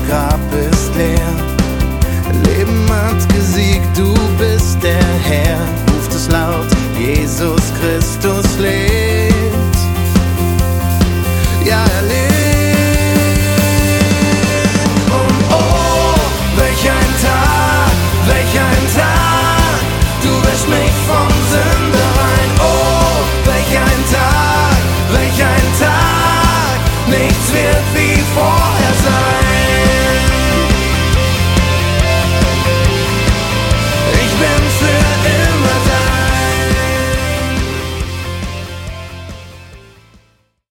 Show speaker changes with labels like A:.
A: Grab ist leer. Leben hat gesiegt, du bist der Herr. Ruft es laut, Jesus Christus lebt.